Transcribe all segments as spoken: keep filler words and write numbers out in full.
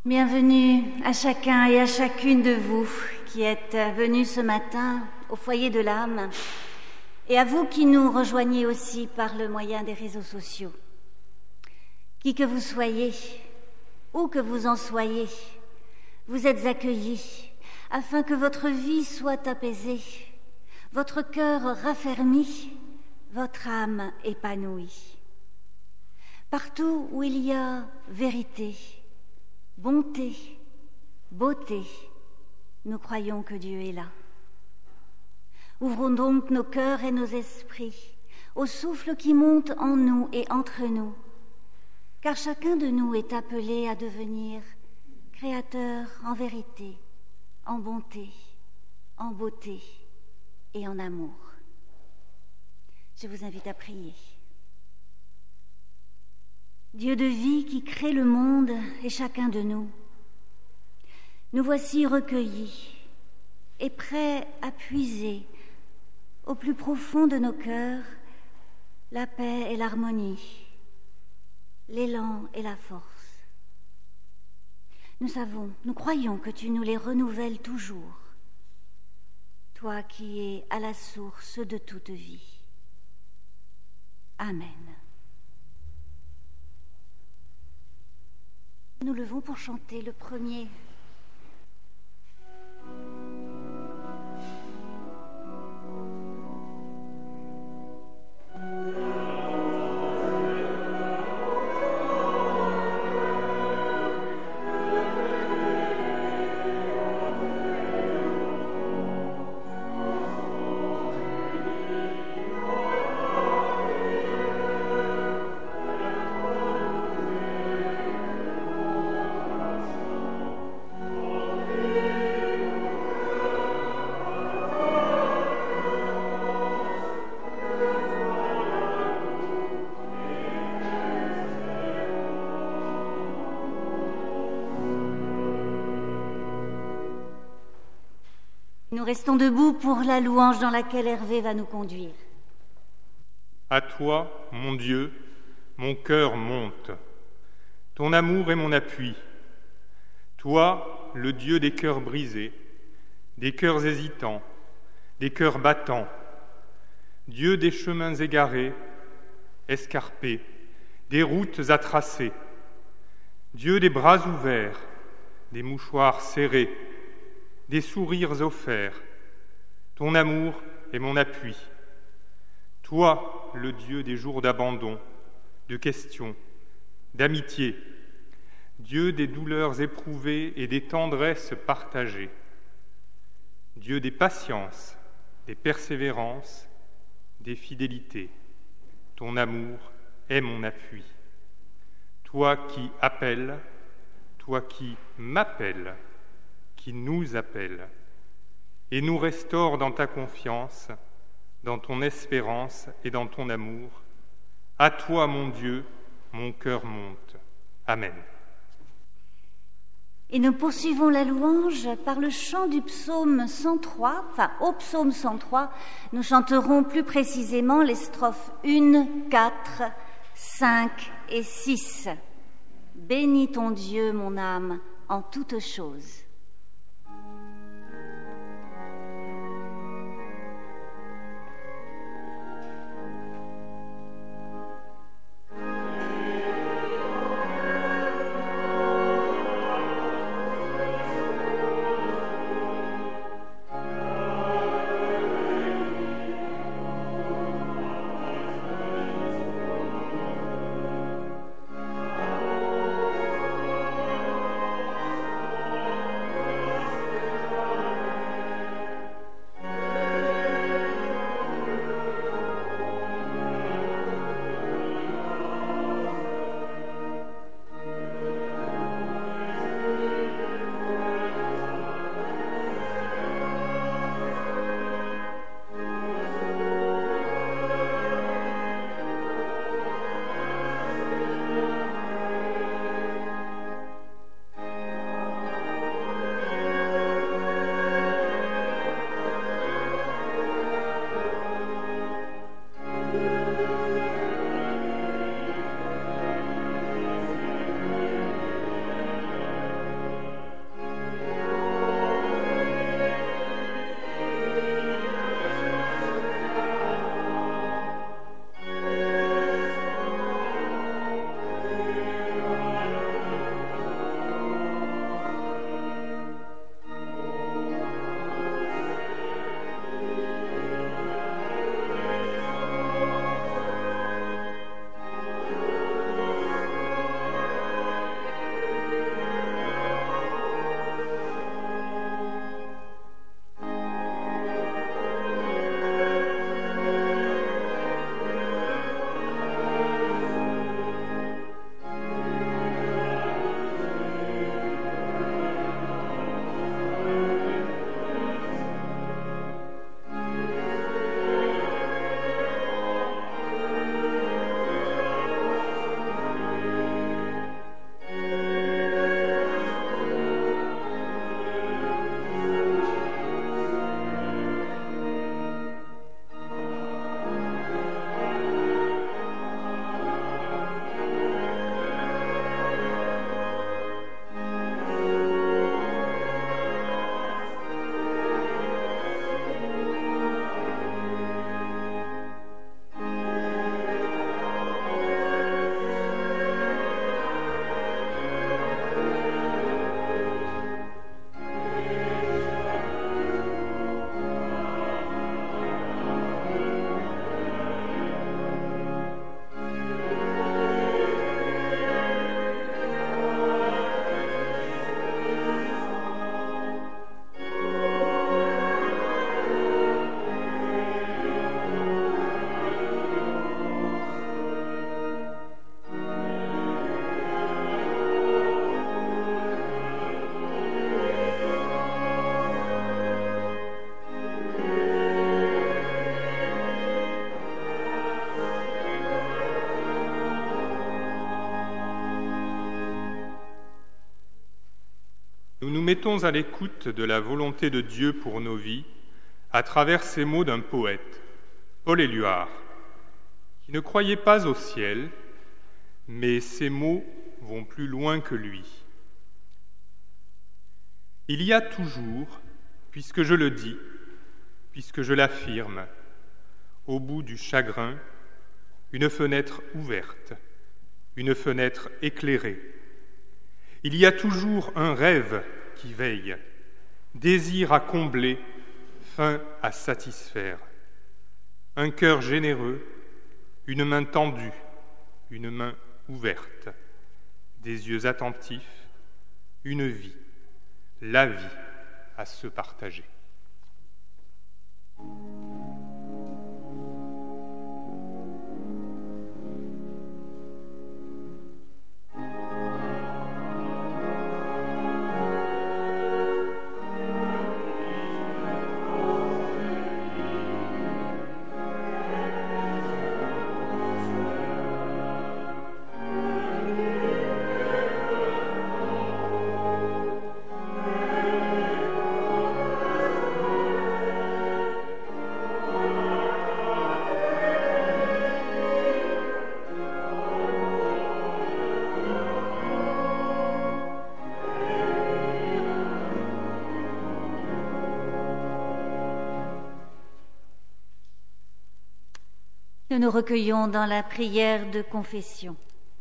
Bienvenue à chacun et à chacune de vous qui êtes venus ce matin au foyer de l'âme et à vous qui nous rejoignez aussi par le moyen des réseaux sociaux. Qui que vous soyez, où que vous en soyez, vous êtes accueillis afin que votre vie soit apaisée, votre cœur raffermi, votre âme épanouie. Partout où il y a vérité, bonté, beauté, nous croyons que Dieu est là. Ouvrons donc nos cœurs et nos esprits au souffle qui monte en nous et entre nous, car chacun de nous est appelé à devenir créateur en vérité, en bonté, en beauté et en amour. Je vous invite à prier. Dieu de vie qui crée le monde et chacun de nous, nous voici recueillis et prêts à puiser au plus profond de nos cœurs la paix et l'harmonie, l'élan et la force. Nous savons, nous croyons que tu nous les renouvelles toujours, toi qui es à la source de toute vie. Amen. Nous levons pour chanter le premier. Nous restons debout pour la louange dans laquelle Hervé va nous conduire. À toi, mon Dieu, mon cœur monte. Ton amour est mon appui. Toi, le Dieu des cœurs brisés, des cœurs hésitants, des cœurs battants. Dieu des chemins égarés, escarpés, des routes à tracer. Dieu des bras ouverts, des mouchoirs serrés, des sourires offerts. Ton amour est mon appui. Toi, le Dieu des jours d'abandon, de questions, d'amitié, Dieu des douleurs éprouvées et des tendresses partagées, Dieu des patiences, des persévérances, des fidélités. Ton amour est mon appui. Toi qui appelles, toi qui m'appelles, qui nous appelle et nous restaure dans ta confiance, dans ton espérance et dans ton amour. À toi, mon Dieu, mon cœur monte. Amen. Et nous poursuivons la louange par le chant du psaume cent trois, enfin au psaume cent trois, nous chanterons plus précisément les strophes un, quatre, cinq et six. Bénis ton Dieu, mon âme, en toutes choses. Amen. mettons à l'écoute de la volonté de Dieu pour nos vies à travers ces mots d'un poète, Paul Éluard, qui ne croyait pas au ciel, mais ces mots vont plus loin que lui. Il y a toujours, puisque je le dis, puisque je l'affirme, au bout du chagrin, une fenêtre ouverte, une fenêtre éclairée. Il y a toujours un rêve qui veille, désir à combler, faim à satisfaire. Un cœur généreux, une main tendue, une main ouverte, des yeux attentifs, une vie, la vie à se partager. Nous nous recueillons dans la prière de confession.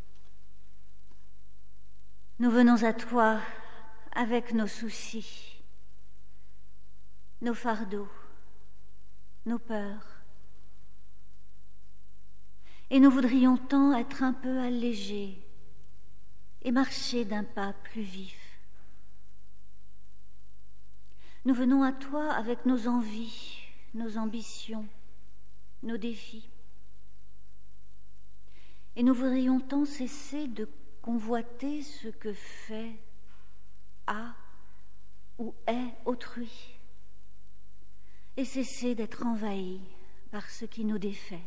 Nous venons à toi avec nos soucis, nos fardeaux, nos peurs. Et nous voudrions tant être un peu allégés et marcher d'un pas plus vif. Nous venons à toi avec nos envies, nos ambitions, nos défis. Et nous voudrions tant cesser de convoiter ce que fait, a ou est autrui, et cesser d'être envahis par ce qui nous défait.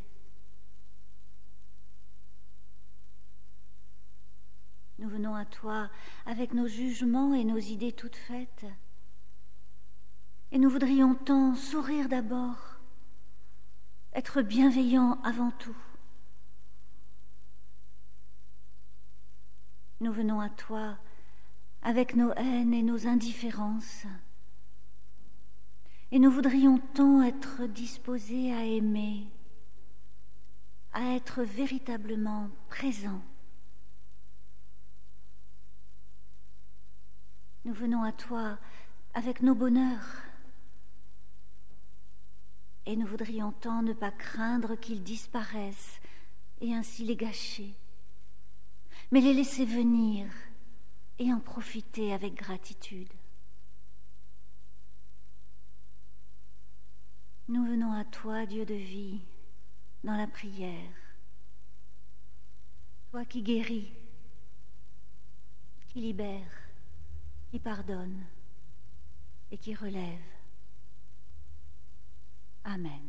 Nous venons à toi avec nos jugements et nos idées toutes faites, et nous voudrions tant sourire d'abord, être bienveillants avant tout. Nous venons à toi avec nos haines et nos indifférences. Et nous voudrions tant être disposés à aimer, à être véritablement présents. Nous venons à toi avec nos bonheurs. Et nous voudrions tant ne pas craindre qu'ils disparaissent et ainsi les gâcher, mais les laisser venir et en profiter avec gratitude. Nous venons à toi, Dieu de vie, dans la prière. Toi qui guéris, qui libère, qui pardonne et qui relève. Amen.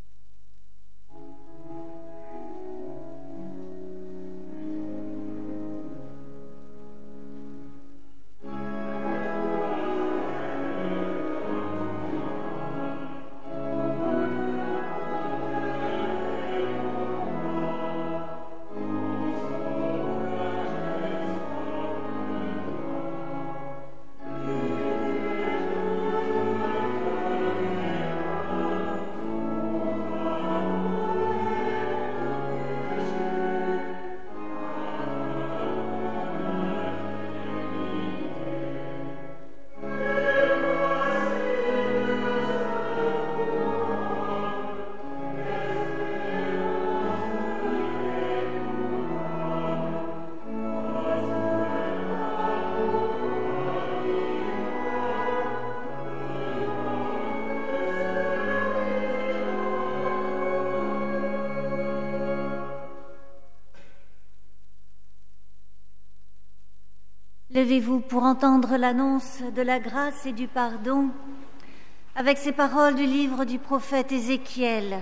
Levez-vous pour entendre l'annonce de la grâce et du pardon avec ces paroles du livre du prophète Ézéchiel.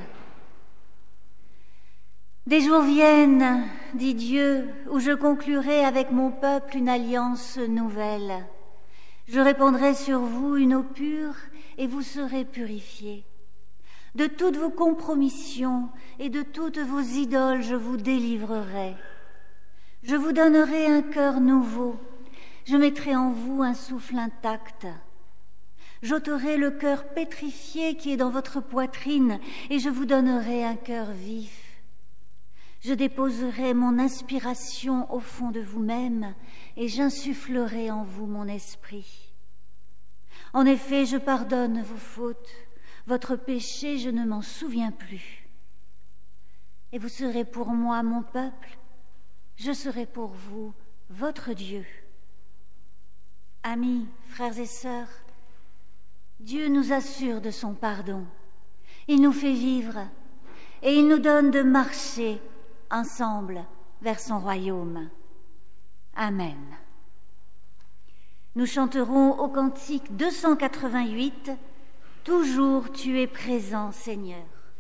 Des jours viennent, dit Dieu, où je conclurai avec mon peuple une alliance nouvelle. Je répandrai sur vous une eau pure et vous serez purifiés. De toutes vos compromissions et de toutes vos idoles, je vous délivrerai. Je vous donnerai un cœur nouveau. Je mettrai en vous un souffle intact. J'ôterai le cœur pétrifié qui est dans votre poitrine et je vous donnerai un cœur vif. Je déposerai mon inspiration au fond de vous-même et j'insufflerai en vous mon esprit. En effet, je pardonne vos fautes, votre péché, je ne m'en souviens plus. Et vous serez pour moi mon peuple, je serai pour vous votre Dieu. Amis, frères et sœurs, Dieu nous assure de son pardon. Il nous fait vivre et il nous donne de marcher ensemble vers son royaume. Amen. Nous chanterons au cantique deux cent quatre-vingt-huit, « Toujours tu es présent, Seigneur ».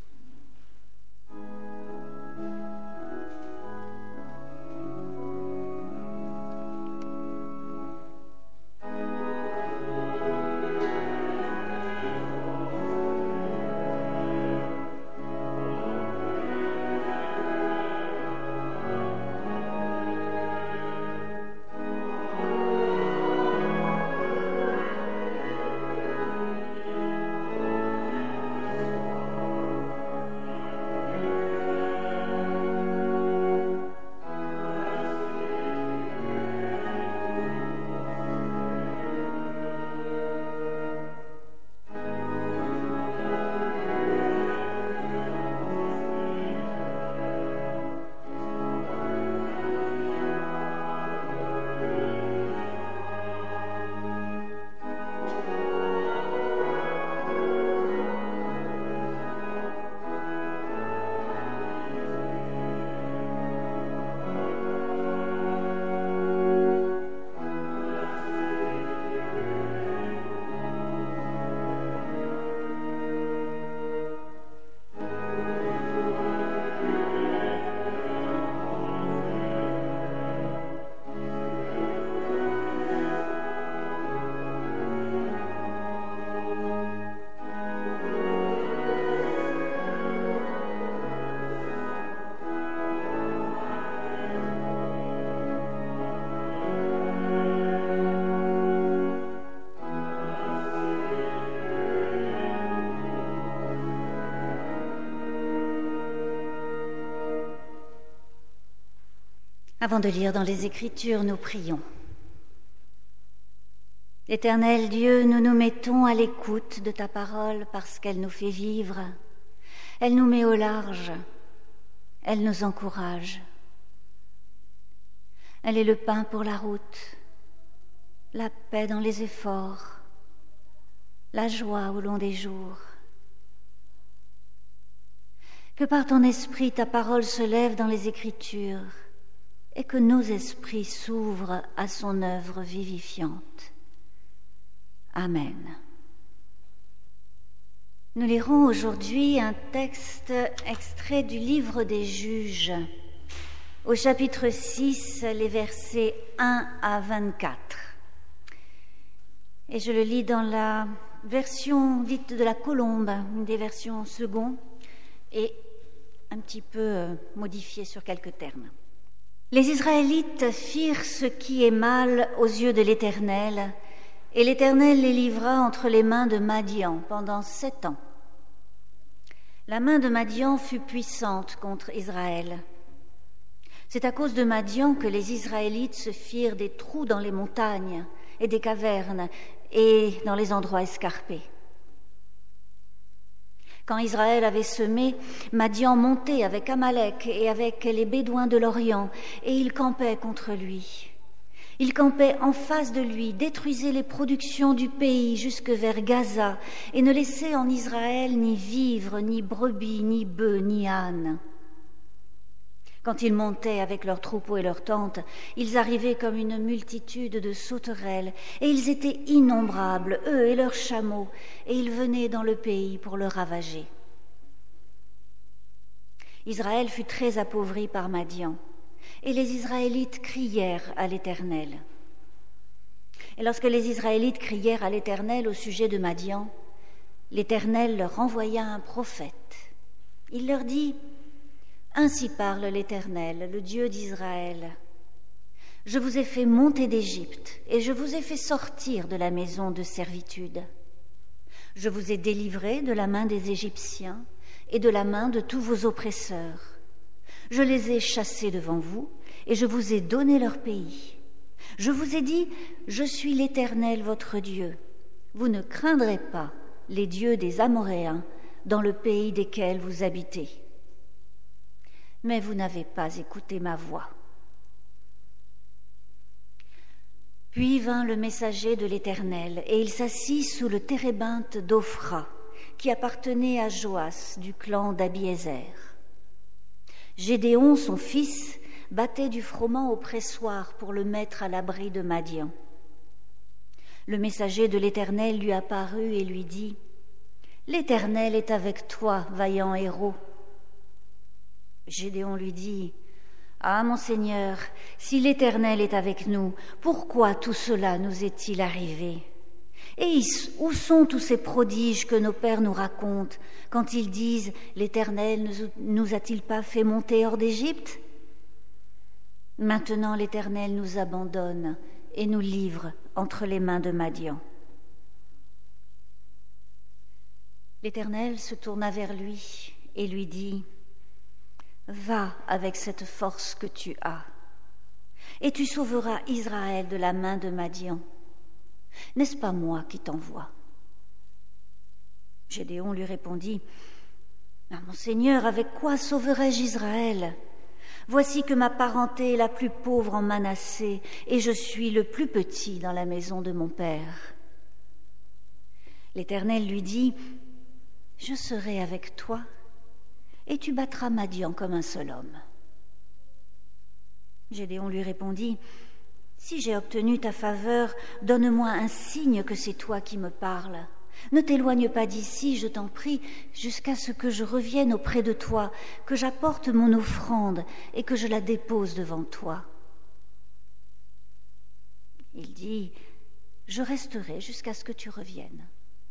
Avant de lire dans les Écritures, nous prions. Éternel Dieu, nous nous mettons à l'écoute de ta parole parce qu'elle nous fait vivre. Elle nous met au large. Elle nous encourage. Elle est le pain pour la route, la paix dans les efforts, la joie au long des jours. Que par ton esprit, ta parole se lève dans les Écritures et que nos esprits s'ouvrent à son œuvre vivifiante. Amen. Nous lirons aujourd'hui un texte extrait du livre des Juges, au chapitre six, les versets un à vingt-quatre. Et je le lis dans la version dite de la Colombe, une des versions second, et un petit peu modifiée sur quelques termes. Les Israélites firent ce qui est mal aux yeux de l'Éternel, et l'Éternel les livra entre les mains de Madian pendant sept ans. La main de Madian fut puissante contre Israël. C'est à cause de Madian que les Israélites se firent des trous dans les montagnes et des cavernes et dans les endroits escarpés. Quand Israël avait semé, Madian montait avec Amalek et avec les Bédouins de l'Orient, et ils campaient contre lui. Ils campaient en face de lui, détruisaient les productions du pays jusque vers Gaza, et ne laissaient en Israël ni vivres, ni brebis, ni bœufs, ni ânes. Quand ils montaient avec leurs troupeaux et leurs tentes, ils arrivaient comme une multitude de sauterelles, et ils étaient innombrables, eux et leurs chameaux, et ils venaient dans le pays pour le ravager. Israël fut très appauvri par Madian, et les Israélites crièrent à l'Éternel. Et lorsque les Israélites crièrent à l'Éternel au sujet de Madian, l'Éternel leur envoya un prophète. Il leur dit, « Ainsi parle l'Éternel, le Dieu d'Israël. Je vous ai fait monter d'Égypte et je vous ai fait sortir de la maison de servitude. Je vous ai délivré de la main des Égyptiens et de la main de tous vos oppresseurs. Je les ai chassés devant vous et je vous ai donné leur pays. Je vous ai dit, je suis l'Éternel votre Dieu. Vous ne craindrez pas les dieux des Amoréens dans le pays desquels vous habitez. Mais vous n'avez pas écouté ma voix. » Puis vint le messager de l'Éternel, et il s'assit sous le térébinthe d'Ophra, qui appartenait à Joas du clan d'Abiézer. Gédéon, son fils, battait du froment au pressoir pour le mettre à l'abri de Madian. Le messager de l'Éternel lui apparut et lui dit, « L'Éternel est avec toi, vaillant héros. » Gédéon lui dit, « Ah, mon Seigneur, si l'Éternel est avec nous, pourquoi tout cela nous est-il arrivé? Et où sont tous ces prodiges que nos pères nous racontent quand ils disent, l'Éternel ne nous a-t-il pas fait monter hors d'Égypte? Maintenant l'Éternel nous abandonne et nous livre entre les mains de Madian. » L'Éternel se tourna vers lui et lui dit, « Va avec cette force que tu as, et tu sauveras Israël de la main de Madian. N'est-ce pas moi qui t'envoie? » Gédéon lui répondit, ah, « Mon Seigneur, avec quoi sauverai-je Israël? Voici que ma parenté est la plus pauvre en Manassé, et je suis le plus petit dans la maison de mon père. » L'Éternel lui dit, « Je serai avec toi, et tu battras Madian comme un seul homme. » Gédéon lui répondit, « Si j'ai obtenu ta faveur, donne-moi un signe que c'est toi qui me parles. Ne t'éloigne pas d'ici, je t'en prie, jusqu'à ce que je revienne auprès de toi, que j'apporte mon offrande et que je la dépose devant toi. » Il dit, « Je resterai jusqu'à ce que tu reviennes. »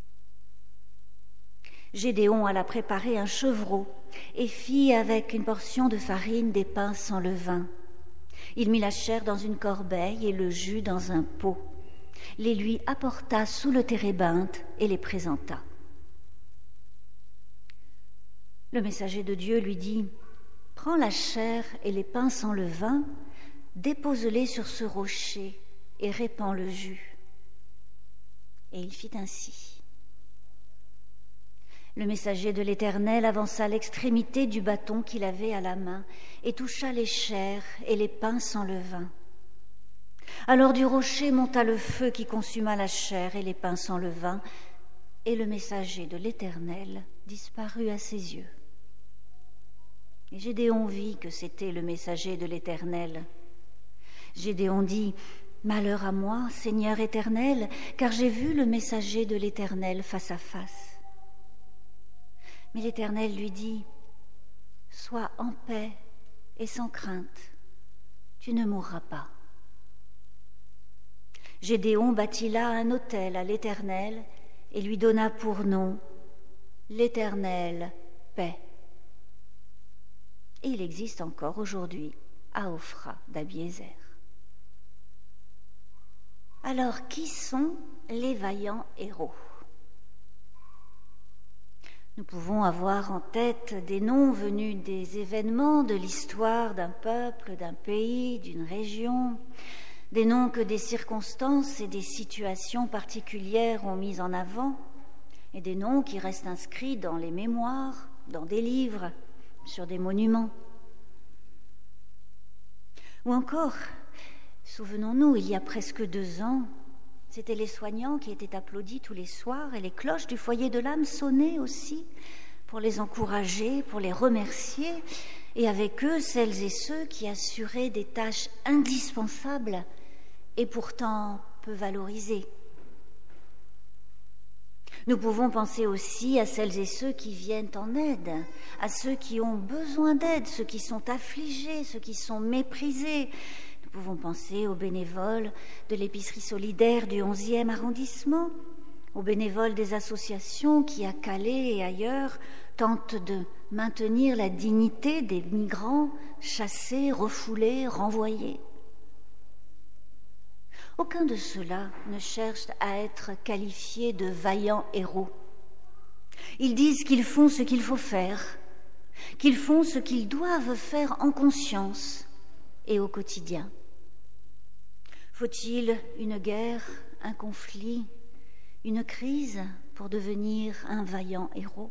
Gédéon alla préparer un chevreau et fit avec une portion de farine des pains sans levain. Il mit la chair dans une corbeille et le jus dans un pot. Les lui apporta sous le térébinthe et les présenta. Le messager de Dieu lui dit, « Prends la chair et les pains sans levain, dépose-les sur ce rocher et répands le jus. » Et il fit ainsi. Le messager de l'Éternel avança l'extrémité du bâton qu'il avait à la main et toucha les chairs et les pains sans levain. Alors du rocher monta le feu qui consuma la chair et les pains sans levain, et le messager de l'Éternel disparut à ses yeux. Et Gédéon vit que c'était le messager de l'Éternel. Gédéon dit, « Malheur à moi, Seigneur Éternel, car j'ai vu le messager de l'Éternel face à face. » Mais l'Éternel lui dit, « Sois en paix et sans crainte, tu ne mourras pas. » Gédéon bâtit là un autel à l'Éternel et lui donna pour nom l'Éternel paix. Et il existe encore aujourd'hui à Ophra d'Abiézer. Alors, qui sont les vaillants héros? Nous pouvons avoir en tête des noms venus des événements de l'histoire d'un peuple, d'un pays, d'une région, des noms que des circonstances et des situations particulières ont mis en avant, et des noms qui restent inscrits dans les mémoires, dans des livres, sur des monuments. Ou encore, souvenons-nous, il y a presque deux ans, c'étaient les soignants qui étaient applaudis tous les soirs et les cloches du foyer de l'âme sonnaient aussi pour les encourager, pour les remercier, et avec eux celles et ceux qui assuraient des tâches indispensables et pourtant peu valorisées. Nous pouvons penser aussi à celles et ceux qui viennent en aide, à ceux qui ont besoin d'aide, ceux qui sont affligés, ceux qui sont méprisés. Nous pouvons penser aux bénévoles de l'épicerie solidaire du onzième arrondissement, aux bénévoles des associations qui, à Calais et ailleurs, tentent de maintenir la dignité des migrants chassés, refoulés, renvoyés. Aucun de ceux-là ne cherche à être qualifié de vaillants héros. Ils disent qu'ils font ce qu'il faut faire, qu'ils font ce qu'ils doivent faire en conscience et au quotidien. Faut-il une guerre, un conflit, une crise pour devenir un vaillant héros?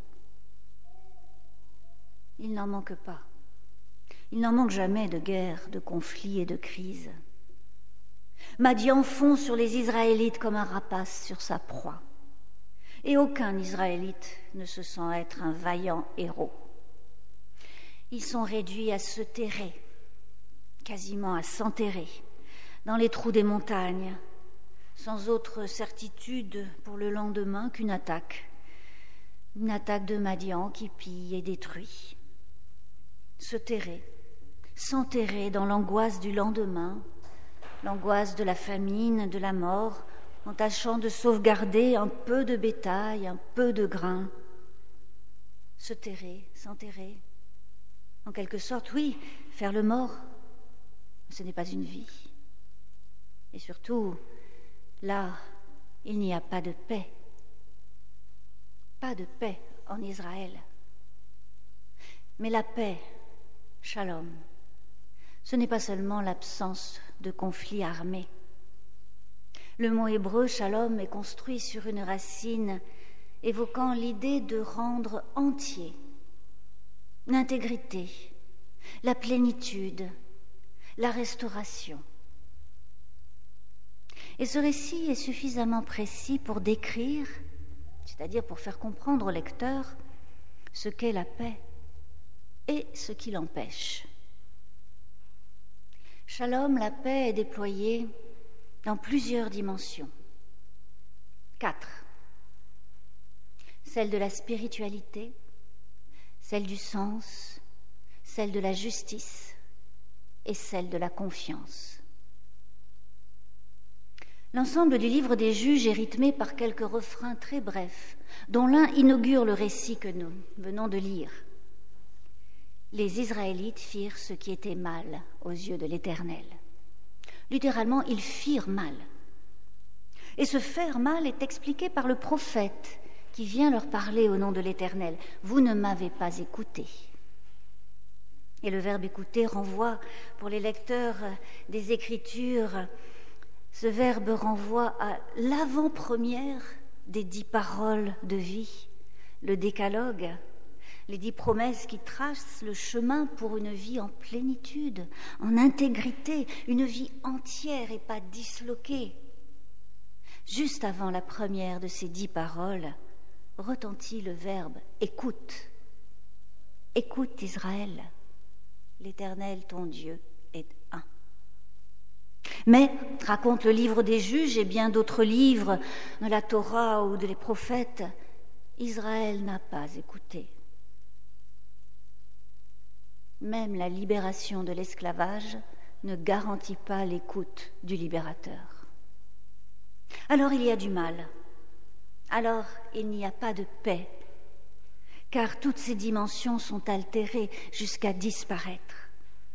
Il n'en manque pas. Il n'en manque jamais de guerre, de conflit et de crise. Madian fond sur les Israélites comme un rapace sur sa proie. Et aucun Israélite ne se sent être un vaillant héros. Ils sont réduits à se terrer, quasiment à s'enterrer, dans les trous des montagnes, sans autre certitude pour le lendemain qu'une attaque, une attaque de Madian qui pille et détruit. Se terrer, s'enterrer dans l'angoisse du lendemain, l'angoisse de la famine, de la mort, en tâchant de sauvegarder un peu de bétail, un peu de grain. Se terrer, s'enterrer, en quelque sorte, oui, faire le mort, ce n'est pas une vie. Et surtout, là, il n'y a pas de paix. Pas de paix en Israël. Mais la paix, shalom, ce n'est pas seulement l'absence de conflits armés. Le mot hébreu shalom est construit sur une racine évoquant l'idée de rendre entier l'intégrité, la plénitude, la restauration. Et ce récit est suffisamment précis pour décrire, c'est-à-dire pour faire comprendre au lecteur, ce qu'est la paix et ce qui l'empêche. Shalom, la paix, est déployée dans plusieurs dimensions. Quatre. Celle de la spiritualité, celle du sens, celle de la justice et celle de la confiance. L'ensemble du livre des Juges est rythmé par quelques refrains très brefs, dont l'un inaugure le récit que nous venons de lire. Les Israélites firent ce qui était mal aux yeux de l'Éternel. Littéralement, ils firent mal. Et ce faire mal est expliqué par le prophète qui vient leur parler au nom de l'Éternel. Vous ne m'avez pas écouté. Et le verbe écouter renvoie, pour les lecteurs des Écritures, ce verbe renvoie à l'avant-première des dix paroles de vie, le décalogue, les dix promesses qui tracent le chemin pour une vie en plénitude, en intégrité, une vie entière et pas disloquée. Juste avant la première de ces dix paroles, retentit le verbe « écoute ». Écoute Israël, l'Éternel ton Dieu est un. Mais, raconte le livre des Juges et bien d'autres livres de la Torah ou des prophètes, Israël n'a pas écouté. Même la libération de l'esclavage ne garantit pas l'écoute du libérateur. Alors il y a du mal. Alors il n'y a pas de paix, car toutes ces dimensions sont altérées jusqu'à disparaître.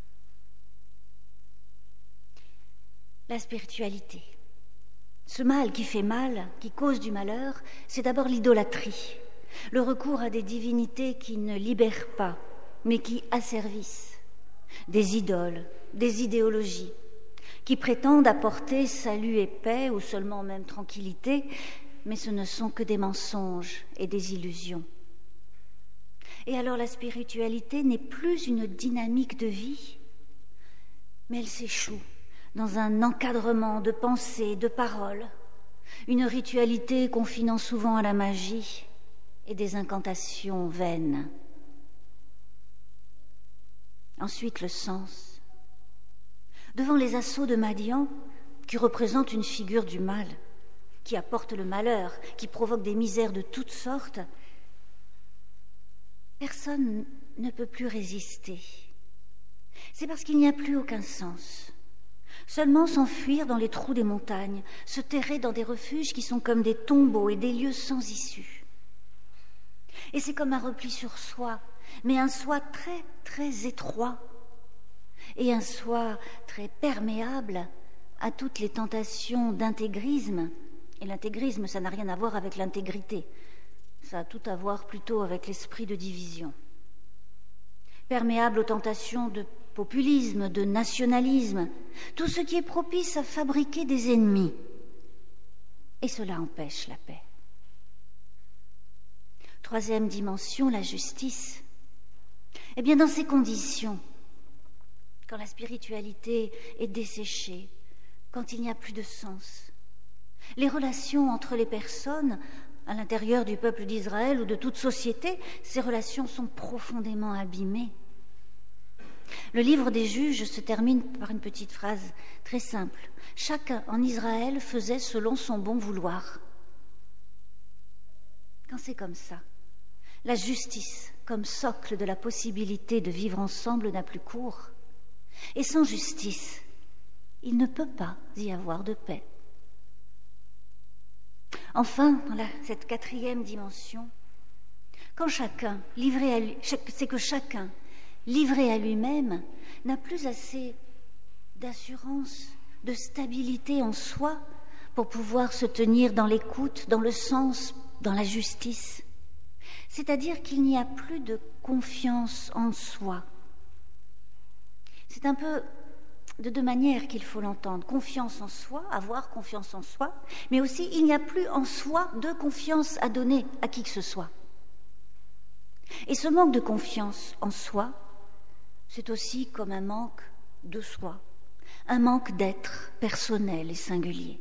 La spiritualité. Ce mal qui fait mal, qui cause du malheur, c'est d'abord l'idolâtrie, le recours à des divinités qui ne libèrent pas, mais qui asservissent, des idoles, des idéologies, qui prétendent apporter salut et paix, ou seulement même tranquillité, mais ce ne sont que des mensonges et des illusions. Et alors la spiritualité n'est plus une dynamique de vie, mais elle s'échoue dans un encadrement de pensées, de paroles, une ritualité confinant souvent à la magie et des incantations vaines. Ensuite, le sens. Devant les assauts de Madian, qui représentent une figure du mal, qui apporte le malheur, qui provoque des misères de toutes sortes, personne ne peut plus résister. C'est parce qu'il n'y a plus aucun sens. Seulement s'enfuir dans les trous des montagnes, se terrer dans des refuges qui sont comme des tombeaux et des lieux sans issue. Et c'est comme un repli sur soi, mais un soi très, très étroit, et un soi très perméable à toutes les tentations d'intégrisme. Et l'intégrisme, ça n'a rien à voir avec l'intégrité, ça a tout à voir plutôt avec l'esprit de division. Perméable aux tentations de populisme, de nationalisme, tout ce qui est propice à fabriquer des ennemis. Et cela empêche la paix. Troisième dimension, la justice. Eh bien, dans ces conditions, quand la spiritualité est desséchée, quand il n'y a plus de sens, les relations entre les personnes, à l'intérieur du peuple d'Israël ou de toute société, ces relations sont profondément abîmées. Le livre des Juges se termine par une petite phrase très simple. Chacun en Israël faisait selon son bon vouloir. Quand c'est comme ça, la justice, comme socle de la possibilité de vivre ensemble, n'a plus cours. Et sans justice, il ne peut pas y avoir de paix. Enfin, dans la, cette quatrième dimension, quand chacun, livré à lui, c'est que chacun, livré à lui-même, n'a plus assez d'assurance, de stabilité en soi pour pouvoir se tenir dans l'écoute, dans le sens, dans la justice. C'est-à-dire qu'il n'y a plus de confiance en soi. C'est un peu de deux manières qu'il faut l'entendre. Confiance en soi, avoir confiance en soi, mais aussi il n'y a plus en soi de confiance à donner à qui que ce soit. Et ce manque de confiance en soi, c'est aussi comme un manque de soi, un manque d'être personnel et singulier.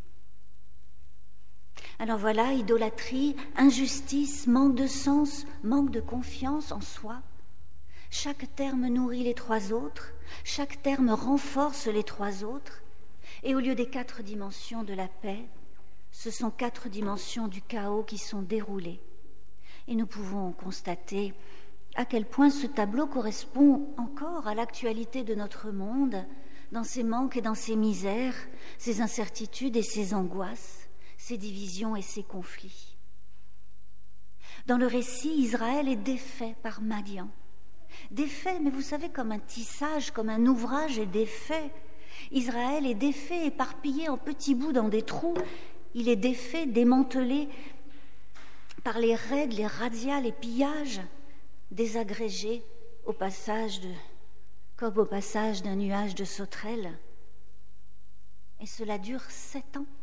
Alors voilà, idolâtrie, injustice, manque de sens, manque de confiance en soi. Chaque terme nourrit les trois autres, chaque terme renforce les trois autres, et au lieu des quatre dimensions de la paix, ce sont quatre dimensions du chaos qui sont déroulées. Et nous pouvons constater à quel point ce tableau correspond encore à l'actualité de notre monde, dans ses manques et dans ses misères, ses incertitudes et ses angoisses, ses divisions et ses conflits. Dans le récit, Israël est défait par Madian. Défait, mais vous savez, comme un tissage, comme un ouvrage est défait. Israël est défait, éparpillé en petits bouts dans des trous. Il est défait, démantelé par les raids, les razzias, les pillages, désagrégé au passage de, comme au passage d'un nuage de sauterelles. Et cela dure sept ans.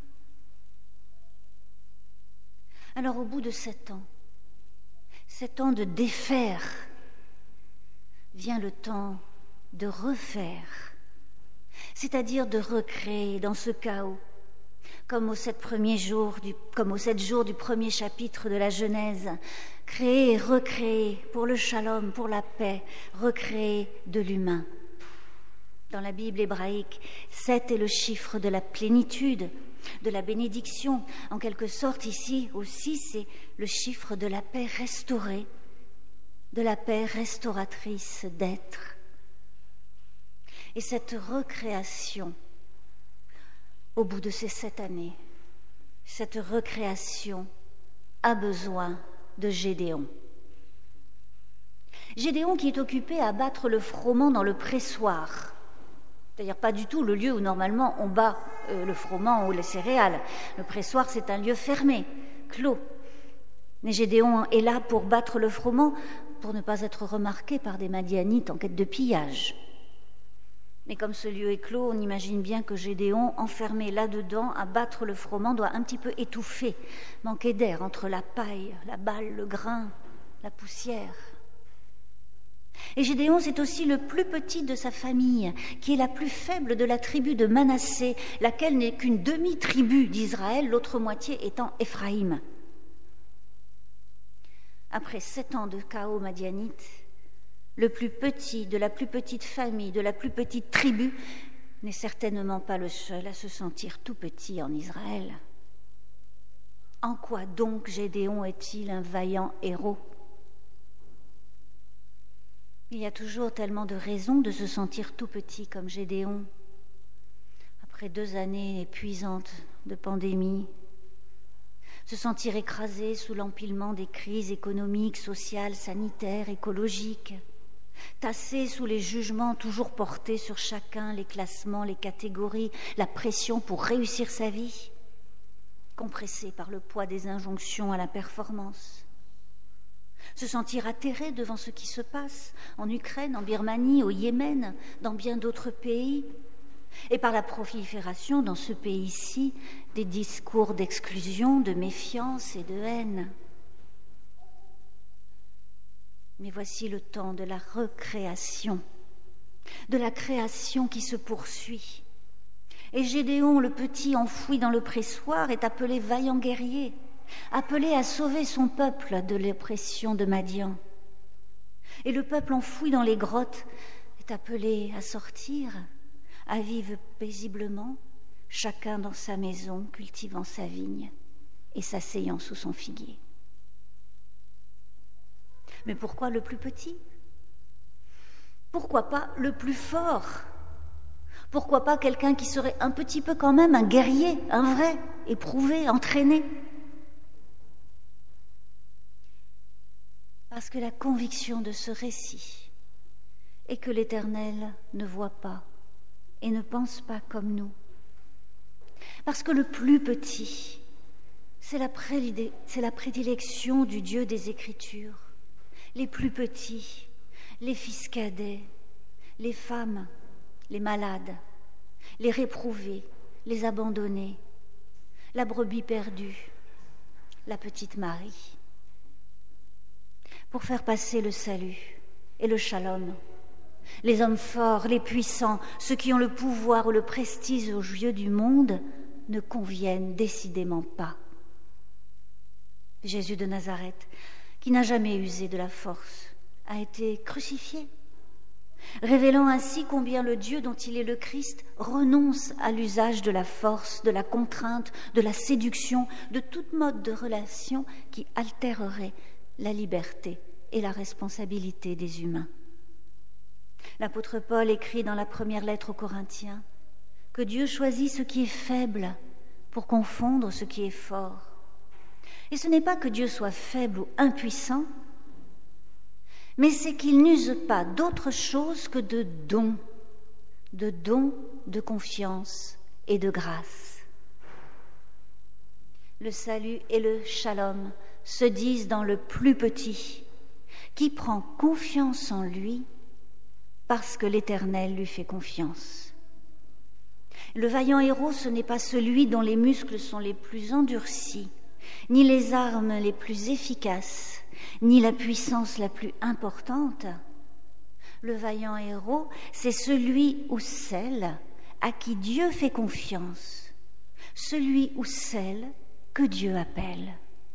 Alors au bout de sept ans, sept ans de défaire, vient le temps de refaire, c'est-à-dire de recréer dans ce chaos, comme aux sept premiers jours, du, comme aux sept jours du premier chapitre de la Genèse, créer et recréer pour le shalom, pour la paix, recréer de l'humain. Dans la Bible hébraïque, sept est le chiffre de la plénitude, de la bénédiction. En quelque sorte, ici aussi, c'est le chiffre de la paix restaurée, de la paix restauratrice d'être. Et cette recréation, au bout de ces sept années, cette recréation a besoin de Gédéon. Gédéon qui est occupé à battre le froment dans le pressoir, c'est-à-dire pas du tout le lieu où normalement on bat euh, le froment ou les céréales. Le pressoir, c'est un lieu fermé, clos. Mais Gédéon est là pour battre le froment, pour ne pas être remarqué par des Madianites en quête de pillage. Mais comme ce lieu est clos, on imagine bien que Gédéon, enfermé là-dedans, à battre le froment, doit un petit peu étouffer, manquer d'air entre la paille, la balle, le grain, la poussière. Et Gédéon, c'est aussi le plus petit de sa famille, qui est la plus faible de la tribu de Manassé, laquelle n'est qu'une demi-tribu d'Israël, l'autre moitié étant Éphraïm. Après sept ans de chaos madianite, le plus petit de la plus petite famille, de la plus petite tribu, n'est certainement pas le seul à se sentir tout petit en Israël. En quoi donc Gédéon est-il un vaillant héros ? Il y a toujours tellement de raisons de se sentir tout petit comme Gédéon. après deux années épuisantes de pandémie, se sentir écrasé sous l'empilement des crises économiques, sociales, sanitaires, écologiques, tassé sous les jugements toujours portés sur chacun, les classements, les catégories, la pression pour réussir sa vie, compressé par le poids des injonctions à la performance. Se sentir atterré devant ce qui se passe en Ukraine, en Birmanie, au Yémen, dans bien d'autres pays, et par la prolifération dans ce pays-ci des discours d'exclusion, de méfiance et de haine. Mais voici le temps de la recréation, de la création qui se poursuit. Et Gédéon, le petit enfoui dans le pressoir, est appelé vaillant guerrier, appelé à sauver son peuple de l'oppression de Madian. Et le peuple enfoui dans les grottes est appelé à sortir, à vivre paisiblement, chacun dans sa maison, cultivant sa vigne et s'asseyant sous son figuier. Mais pourquoi le plus petit? Pourquoi pas le plus fort? Pourquoi pas quelqu'un qui serait un petit peu quand même un guerrier, un vrai, éprouvé, entraîné? Parce que la conviction de ce récit est que l'Éternel ne voit pas et ne pense pas comme nous. Parce que le plus petit, c'est la, prédile- c'est la prédilection du Dieu des Écritures. Les plus petits, les fils cadets, les femmes, les malades, les réprouvés, les abandonnés, la brebis perdue, la petite Marie. Pour faire passer le salut et le shalom, les hommes forts, les puissants, ceux qui ont le pouvoir ou le prestige aux yeux du monde ne conviennent décidément pas. Jésus de Nazareth, qui n'a jamais usé de la force, a été crucifié, révélant ainsi combien le Dieu dont il est le Christ renonce à l'usage de la force, de la contrainte, de la séduction, de toute mode de relation qui altérerait la liberté et la responsabilité des humains. L'apôtre Paul écrit dans la première lettre aux Corinthiens que Dieu choisit ce qui est faible pour confondre ce qui est fort. Et ce n'est pas que Dieu soit faible ou impuissant, mais c'est qu'il n'use pas d'autre chose que de dons, de dons de confiance et de grâce. Le salut et le shalom se disent dans le plus petit, qui prend confiance en lui parce que l'Éternel lui fait confiance. Le vaillant héros, ce n'est pas celui dont les muscles sont les plus endurcis, ni les armes les plus efficaces, ni la puissance la plus importante. Le vaillant héros, c'est celui ou celle à qui Dieu fait confiance, celui ou celle que Dieu appelle.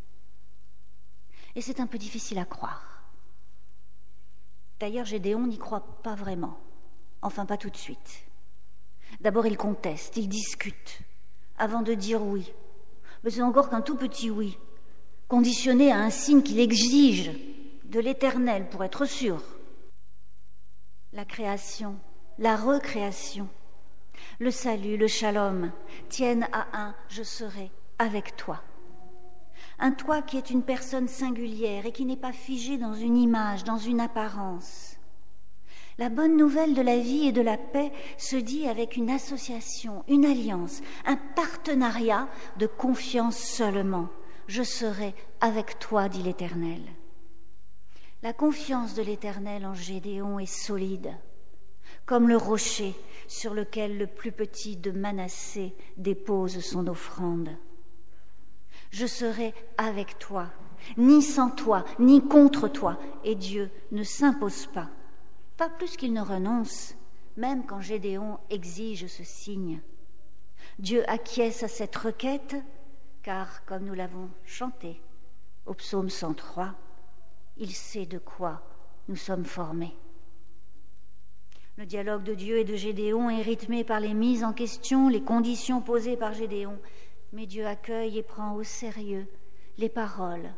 Et c'est un peu difficile à croire. D'ailleurs, Gédéon n'y croit pas vraiment, enfin pas tout de suite. D'abord, il conteste, il discute, avant de dire oui. Mais c'est encore qu'un tout petit oui, conditionné à un signe qu'il exige de l'Éternel pour être sûr. La création, la recréation, le salut, le shalom tiennent à un « je serai avec toi ». Un toi qui est une personne singulière et qui n'est pas figé dans une image, dans une apparence. La bonne nouvelle de la vie et de la paix se dit avec une association, une alliance, un partenariat de confiance seulement. Je serai avec toi, dit l'Éternel. La confiance de l'Éternel en Gédéon est solide, comme le rocher sur lequel le plus petit de Manassé dépose son offrande. Je serai avec toi, ni sans toi, ni contre toi, et Dieu ne s'impose pas. Pas plus qu'il ne renonce, même quand Gédéon exige ce signe. Dieu acquiesce à cette requête, car, comme nous l'avons chanté au psaume cent trois, il sait de quoi nous sommes formés. Le dialogue de Dieu et de Gédéon est rythmé par les mises en question, les conditions posées par Gédéon, mais Dieu accueille et prend au sérieux les paroles,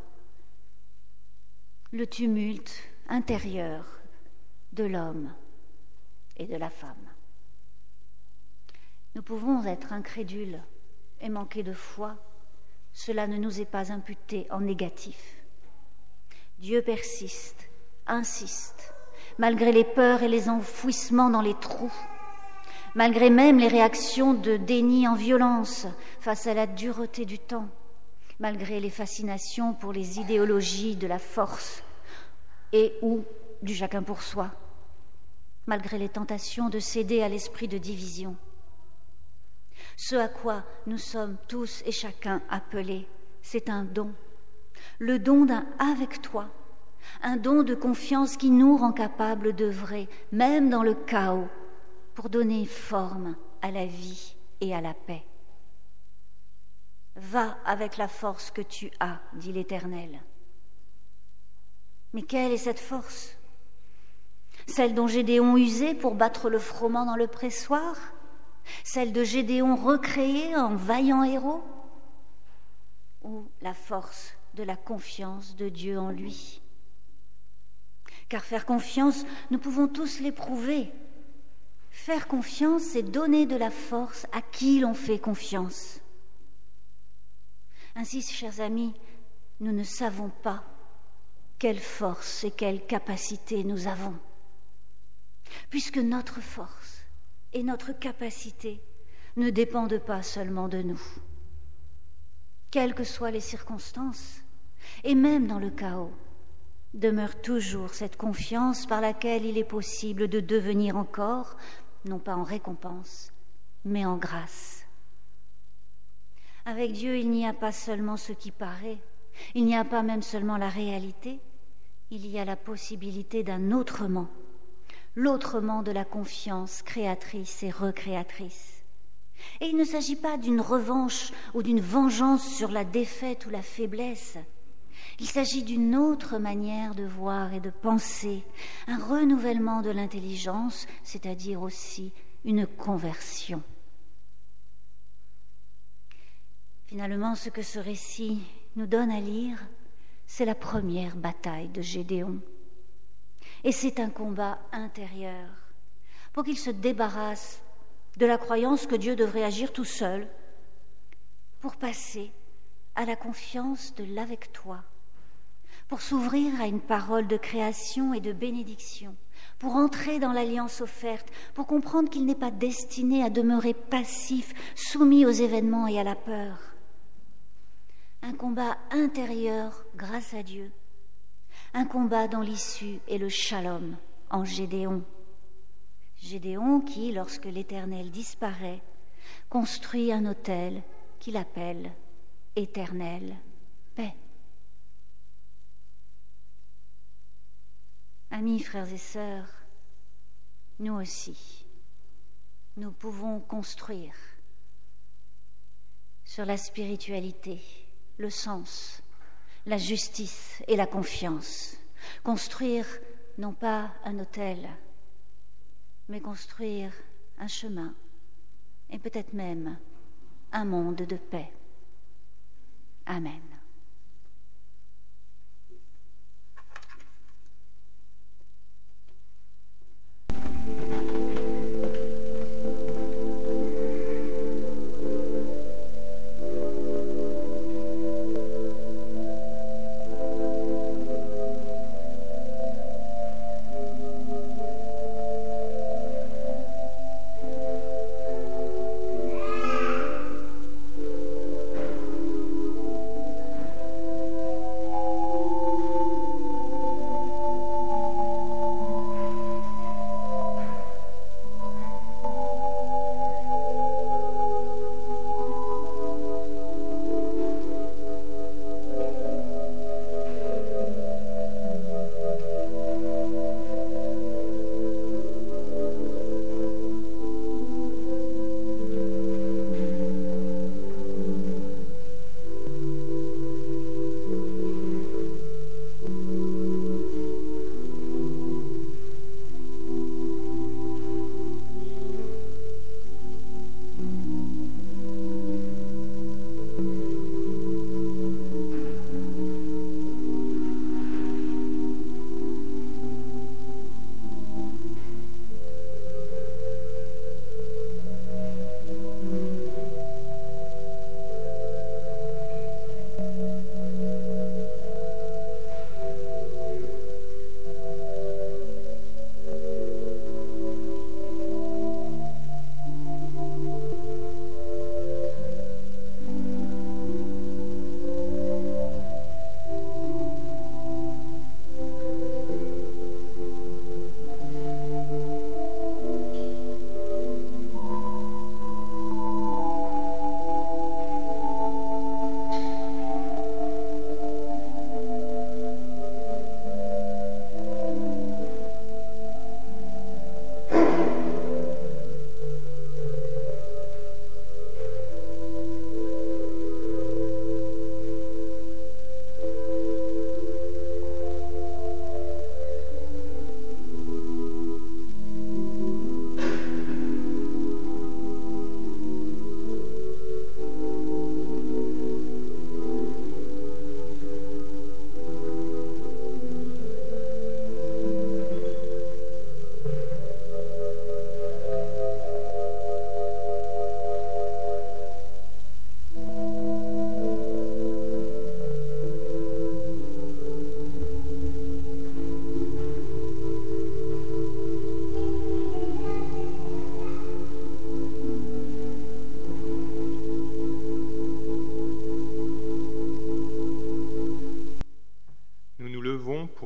le tumulte intérieur de l'homme et de la femme. Nous pouvons être incrédules et manquer de foi. Cela ne nous est pas imputé en négatif. Dieu persiste, insiste, malgré les peurs et les enfouissements dans les trous, malgré même les réactions de déni en violence face à la dureté du temps, malgré les fascinations pour les idéologies de la force et ou du chacun pour soi, malgré les tentations de céder à l'esprit de division. Ce à quoi nous sommes tous et chacun appelés, c'est un don, le don d'un « avec toi », un don de confiance qui nous rend capables d'œuvrer, même dans le chaos, pour donner forme à la vie et à la paix. Va avec la force que tu as, dit l'Éternel. Mais quelle est cette force? Celle dont Gédéon usait pour battre le froment dans le pressoir? Celle de Gédéon recréée en vaillant héros? Ou la force de la confiance de Dieu en lui? Car faire confiance, nous pouvons tous l'éprouver. Faire confiance, c'est donner de la force à qui l'on fait confiance. Ainsi, chers amis, nous ne savons pas quelle force et quelle capacité nous avons, puisque notre force et notre capacité ne dépendent pas seulement de nous. Quelles que soient les circonstances, et même dans le chaos, demeure toujours cette confiance par laquelle il est possible de devenir encore, non pas en récompense, mais en grâce. Avec Dieu, il n'y a pas seulement ce qui paraît, il n'y a pas même seulement la réalité, il y a la possibilité d'un autrement, l'autrement de la confiance créatrice et recréatrice. Et il ne s'agit pas d'une revanche ou d'une vengeance sur la défaite ou la faiblesse. Il s'agit d'une autre manière de voir et de penser, un renouvellement de l'intelligence, c'est-à-dire aussi une conversion. Finalement, ce que ce récit nous donne à lire, c'est la première bataille de Gédéon. Et c'est un combat intérieur pour qu'il se débarrasse de la croyance que Dieu devrait agir tout seul, pour passer à la confiance de l'avec toi, pour s'ouvrir à une parole de création et de bénédiction, pour entrer dans l'alliance offerte, pour comprendre qu'il n'est pas destiné à demeurer passif, soumis aux événements et à la peur. Un combat intérieur grâce à Dieu, un combat dont l'issue est le shalom en Gédéon. Gédéon qui, lorsque l'Éternel disparaît, construit un autel qu'il appelle Éternelle paix. Amis, frères et sœurs, nous aussi, nous pouvons construire sur la spiritualité, le sens, la justice et la confiance. Construire non pas un autel, mais construire un chemin et peut-être même un monde de paix. Amen.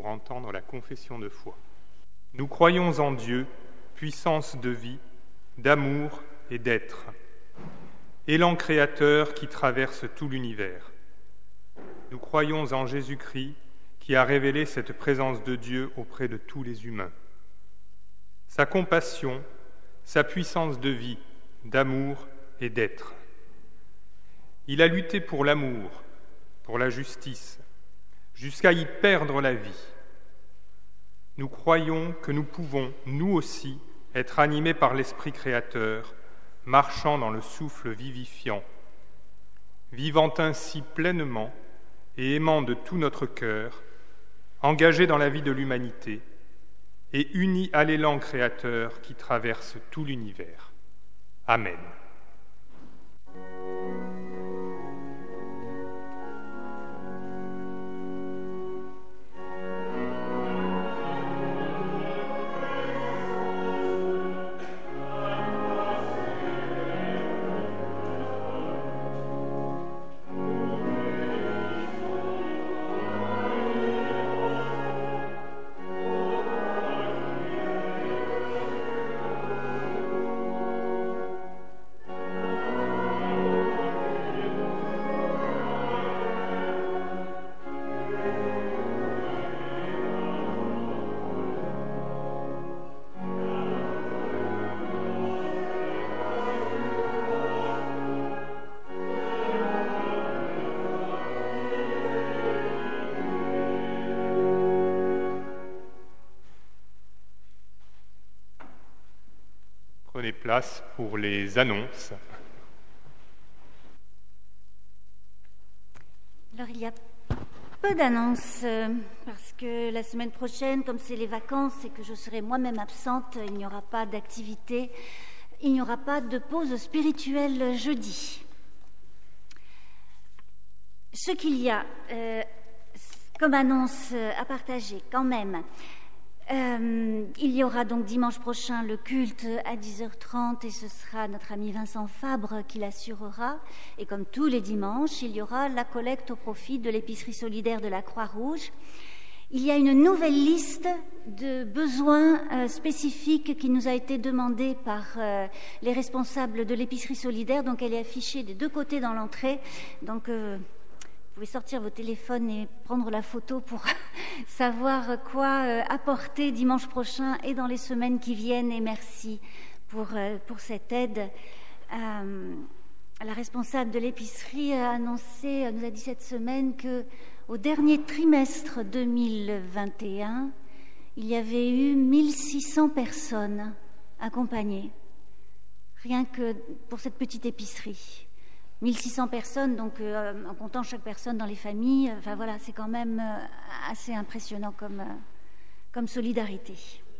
entendre la confession de foi. Nous croyons en Dieu, puissance de vie, d'amour et d'être, élan créateur qui traverse tout l'univers. Nous croyons en Jésus-Christ qui a révélé cette présence de Dieu auprès de tous les humains. Sa compassion, sa puissance de vie, d'amour et d'être. Il a lutté pour l'amour, pour la justice, jusqu'à y perdre la vie. Nous croyons que nous pouvons, nous aussi, être animés par l'Esprit créateur, marchant dans le souffle vivifiant, vivant ainsi pleinement et aimant de tout notre cœur, engagés dans la vie de l'humanité et unis à l'élan créateur qui traverse tout l'univers. Amen. Prenez place pour les annonces. Alors, il y a peu d'annonces, euh, parce que la semaine prochaine, comme c'est les vacances et que je serai moi-même absente, il n'y aura pas d'activité, il n'y aura pas de pause spirituelle jeudi. Ce qu'il y a euh, comme annonce à partager quand même, Euh, il y aura donc dimanche prochain le culte à dix heures trente et ce sera notre ami Vincent Fabre qui l'assurera. Et comme tous les dimanches, il y aura la collecte au profit de l'épicerie solidaire de la Croix-Rouge. Il y a une nouvelle liste de besoins euh, spécifiques qui nous a été demandée par euh, les responsables de l'épicerie solidaire. Donc elle est affichée des deux côtés dans l'entrée. Donc euh, vous pouvez sortir vos téléphones et prendre la photo pour savoir quoi euh, apporter dimanche prochain et dans les semaines qui viennent. Et merci pour, euh, pour cette aide. Euh, la responsable de l'épicerie a annoncé, nous a dit cette semaine qu'au dernier trimestre deux mille vingt et un, il y avait eu mille six cents personnes accompagnées, rien que pour cette petite épicerie. mille six cents personnes, donc euh, en comptant chaque personne dans les familles, enfin voilà, c'est quand même euh, assez impressionnant comme, euh, comme solidarité.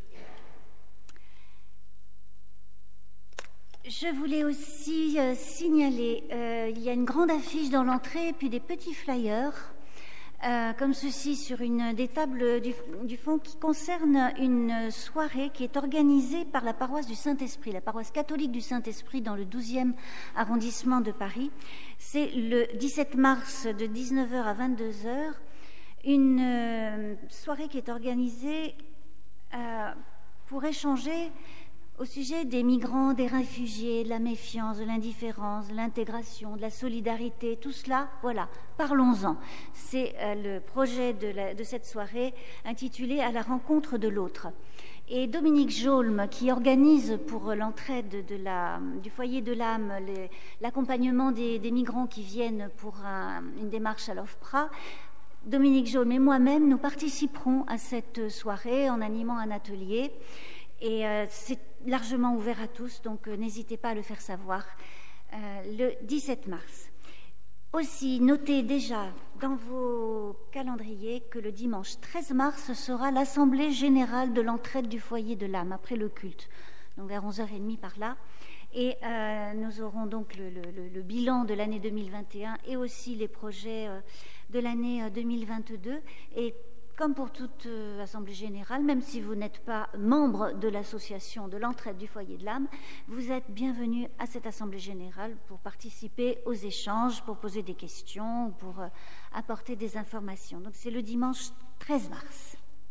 Je voulais aussi euh, signaler, euh, il y a une grande affiche dans l'entrée, puis des petits flyers, euh, comme ceci, sur une des tables du, du fond, qui concerne une soirée qui est organisée par la paroisse du Saint-Esprit, la paroisse catholique du Saint-Esprit dans le douzième arrondissement de Paris. C'est le dix-sept mars de dix-neuf heures à vingt-deux heures, une euh, soirée qui est organisée euh, pour échanger au sujet des migrants, des réfugiés, de la méfiance, de l'indifférence, de l'intégration, de la solidarité, tout cela, voilà, parlons-en. C'est euh, le projet de, la, de cette soirée intitulé « À la rencontre de l'autre ». Et Dominique Jaulme, qui organise pour l'entraide de la, du foyer de l'âme les, l'accompagnement des, des migrants qui viennent pour un, une démarche à l'OFPRA, Dominique Jaulme et moi-même, nous participerons à cette soirée en animant un atelier. Et euh, c'est largement ouvert à tous, donc euh, n'hésitez pas à le faire savoir euh, le dix-sept mars. Aussi, notez déjà dans vos calendriers que le dimanche treize mars sera l'Assemblée générale de l'entraide du foyer de l'âme, après le culte, donc vers onze heures trente par là. Et euh, nous aurons donc le, le, le bilan de l'année deux mille vingt et un et aussi les projets euh, de l'année deux mille vingt-deux. Et comme pour toute euh, assemblée générale, même si vous n'êtes pas membre de l'association de l'entraide du foyer de l'âme, vous êtes bienvenus à cette assemblée générale pour participer aux échanges, pour poser des questions, pour euh, apporter des informations. Donc c'est le dimanche treize mars.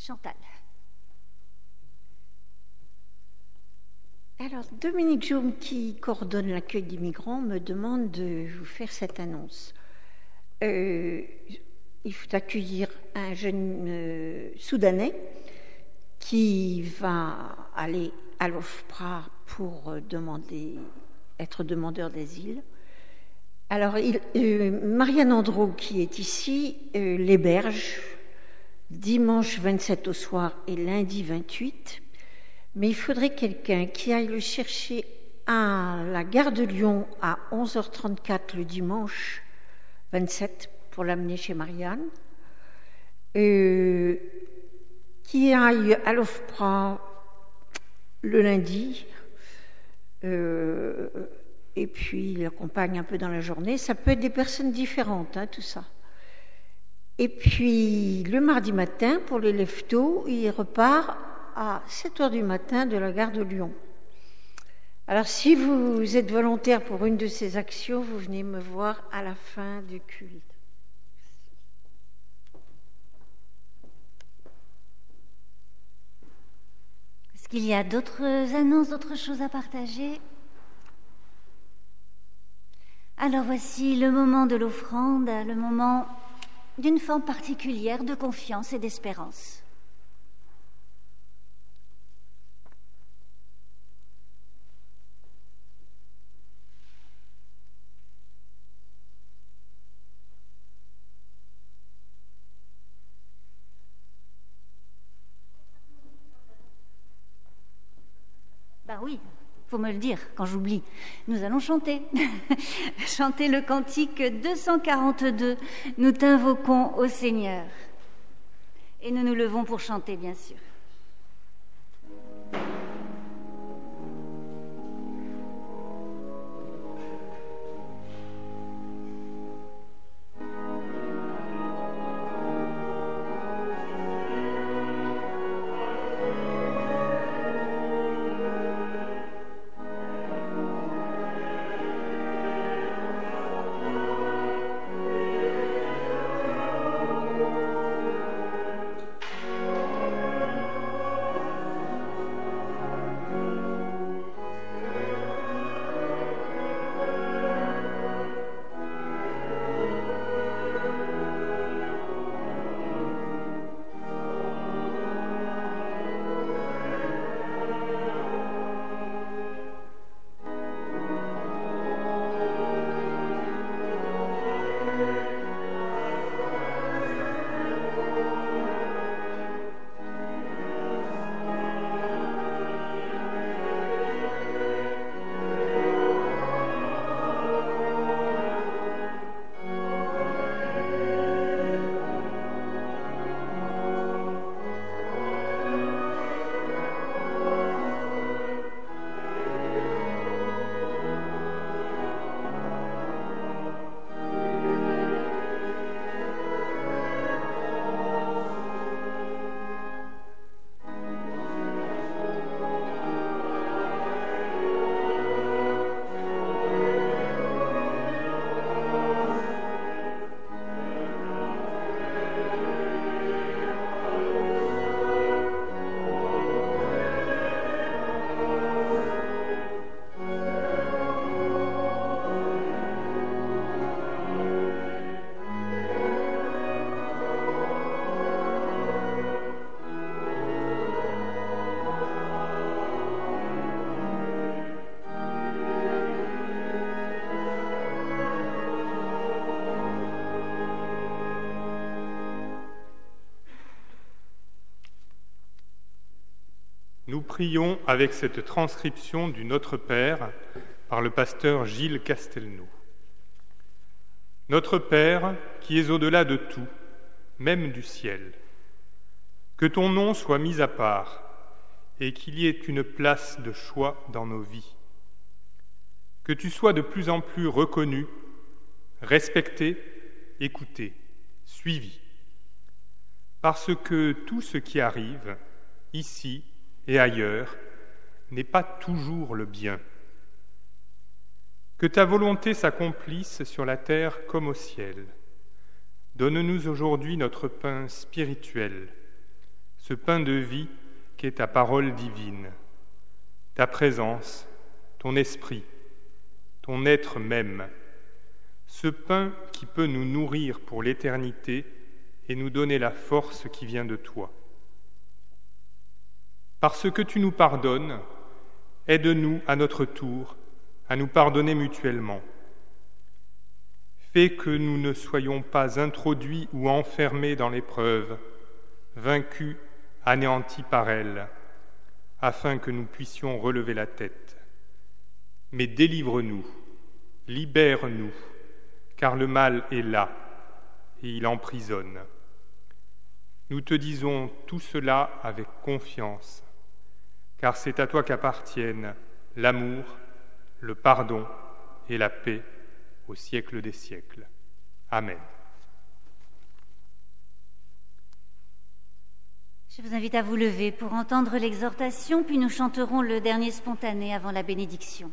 Chantal. Alors, Dominique Jaume, qui coordonne l'accueil des migrants, me demande de vous faire cette annonce. Euh, il faut accueillir un jeune euh, Soudanais qui va aller à l'OFPRA pour euh, demander, être demandeur d'asile. Alors, il, euh, Marianne Andro, qui est ici, euh, l'héberge dimanche vingt-sept au soir et lundi vingt-huit. Mais il faudrait quelqu'un qui aille le chercher à la gare de Lyon à onze heures trente-quatre le dimanche vingt-sept pour l'amener chez Marianne, euh, qui aille à l'OFPRA le lundi, euh, et puis l'accompagne un peu dans la journée. Ça peut être des personnes différentes, hein, tout ça. Et puis le mardi matin, pour les lève-tôt, il repart à sept heures du matin de la gare de Lyon. Alors si vous êtes volontaire pour une de ces actions, vous venez me voir à la fin du culte. Est-ce qu'il y a d'autres annonces, d'autres choses à partager? Alors voici le moment de l'offrande, le moment d'une forme particulière de confiance et d'espérance. Ben oui, il faut me le dire quand j'oublie. Nous allons chanter. Chanter le cantique deux cent quarante-deux. Nous t'invoquons au Seigneur. Et nous nous levons pour chanter, bien sûr. Nous prions avec cette transcription du Notre Père par le pasteur Gilles Castelnau. Notre Père, qui es au-delà de tout, même du ciel, que ton nom soit mis à part et qu'il y ait une place de choix dans nos vies. Que tu sois de plus en plus reconnu, respecté, écouté, suivi. Parce que tout ce qui arrive, ici et ailleurs, n'est pas toujours le bien. Que ta volonté s'accomplisse sur la terre comme au ciel. Donne-nous aujourd'hui notre pain spirituel. ce pain de vie qu'est ta parole divine, ta présence, ton esprit, ton être même, ce pain qui peut nous nourrir pour l'éternité et nous donner la force qui vient de toi. Parce que tu nous pardonnes, aide-nous à notre tour à nous pardonner mutuellement. Fais que nous ne soyons pas introduits ou enfermés dans l'épreuve, vaincus, anéantis par elle, afin que nous puissions relever la tête. Mais délivre-nous, libère-nous, car le mal est là, et il emprisonne. Nous te disons tout cela avec confiance, car c'est à toi qu'appartiennent l'amour, le pardon et la paix au siècle des siècles. Amen. Je vous invite à vous lever pour entendre l'exhortation, puis nous chanterons le dernier spontané avant la bénédiction.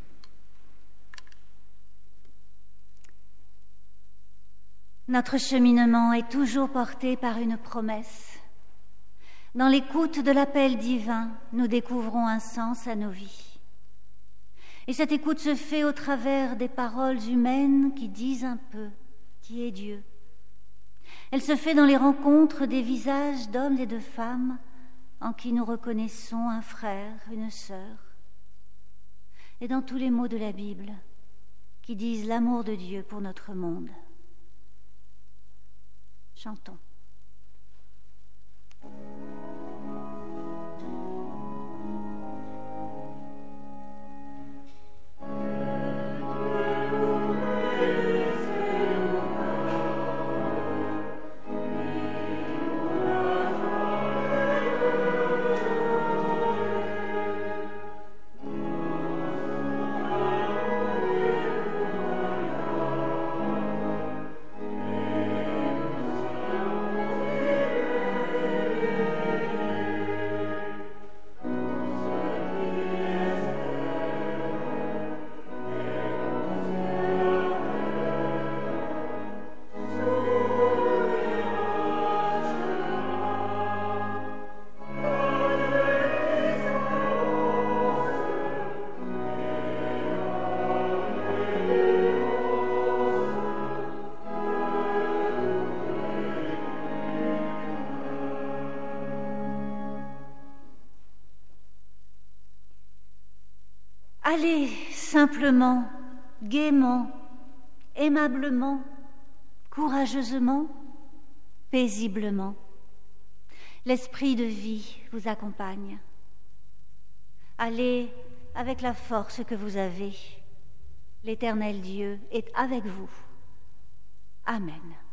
Notre cheminement est toujours porté par une promesse. Dans l'écoute de l'appel divin, nous découvrons un sens à nos vies. Et cette écoute se fait au travers des paroles humaines qui disent un peu qui est Dieu. Elle se fait dans les rencontres des visages d'hommes et de femmes en qui nous reconnaissons un frère, une sœur. Et dans tous les mots de la Bible qui disent l'amour de Dieu pour notre monde. Chantons. Allez simplement, gaiement, aimablement, courageusement, paisiblement. L'esprit de vie vous accompagne. Allez avec la force que vous avez. L'Éternel Dieu est avec vous. Amen.